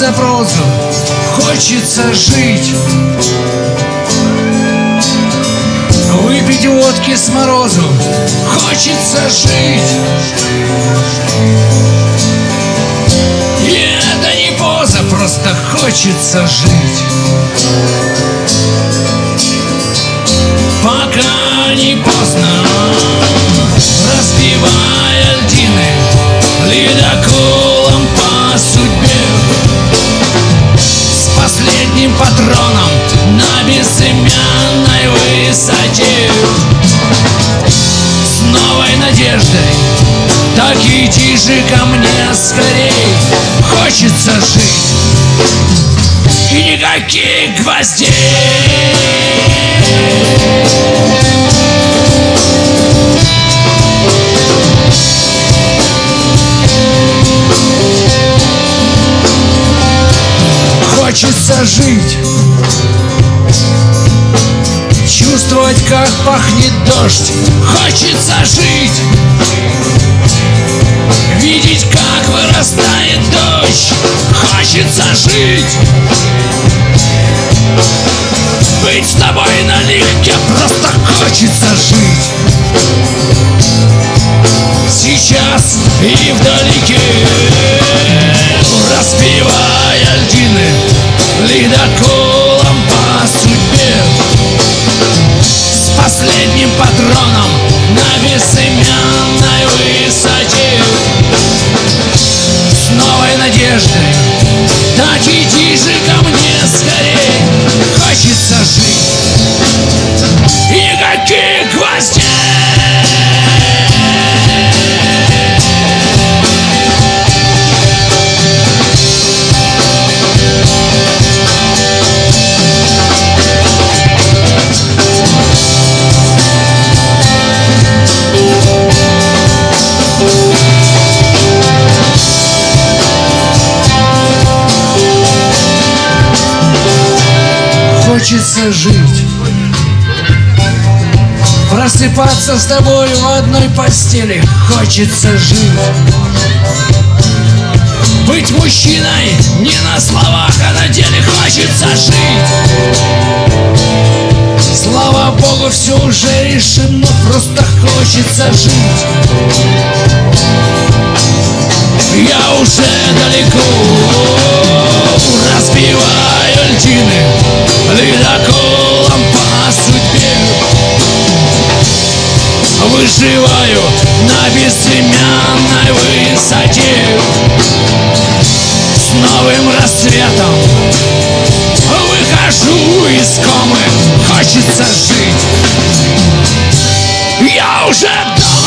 за прозу, хочется жить. Выпить водки с морозу, хочется жить. И это не поза, просто хочется жить. Пока не поздно, разбивая льдины ледоколом по судьбе, с последним патроном на безымянной высоте, с новой надеждой, так иди же ко мне скорей. Хочется жить и никаких гвоздей. Хочется жить, чувствовать, как пахнет дождь. Хочется жить, видеть, как вырастает дождь. Хочется жить, быть с тобой налегке, просто хочется жить. Сейчас и вдалеке, разбивая льдины ледоколом по судьбе, с последним патроном на безымянной высоте, с новой надеждой, так иди же ко мне скорей. Хочется жить и никаких гвоздей. Хочется жить, просыпаться с тобой в одной постели. Хочется жить, быть мужчиной не на словах, а на деле. Хочется жить. Слава Богу, все уже решено, просто хочется жить. Я уже далеко, разбиваю льдины ледоколом по судьбе, выживаю на безымянной высоте, с новым рассветом выхожу из комы. Хочется жить, я уже дома.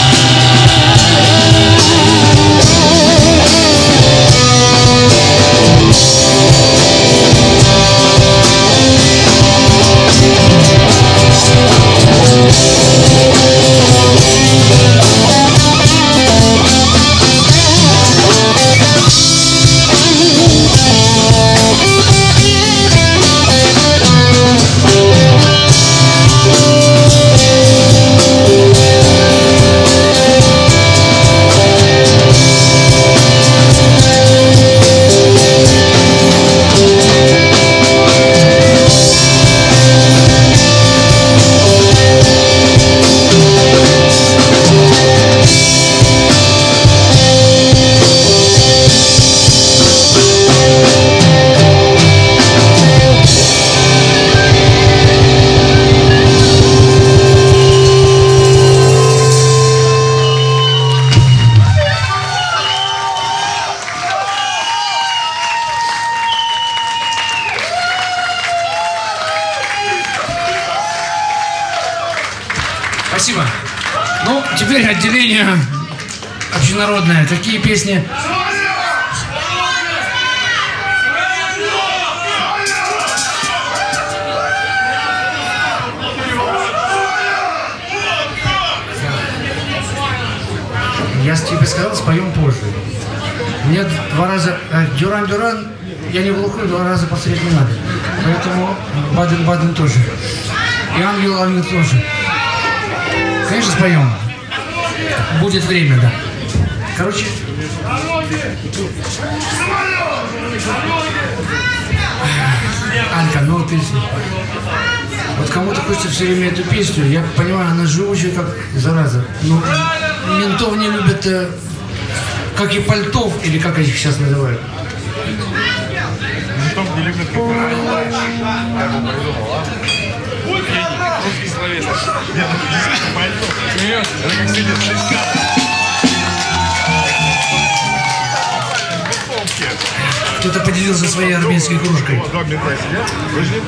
Спасибо. Ну, теперь отделение общенародное. Такие песни. Я тебе сказал, споем позже. Мне 2 раза... Дюран-Дюран, я не глухой, 2 раза повторять не надо. Поэтому Баден-Баден тоже. И Ангел-Ангел тоже. Конечно, споем. Будет время, да. Короче, Алька, ну ты... Вот кому-то хочется все время эту песню, я понимаю, она живучая, как зараза. Но ментов не любят, как и пальтов, или как их сейчас называют. Ментов не любят, как я его придумал, а? Русский словесный. Нет, это пальто. Смеешься? Это как сидит Кто-то поделился своей армейской кружкой. Два мента сидят.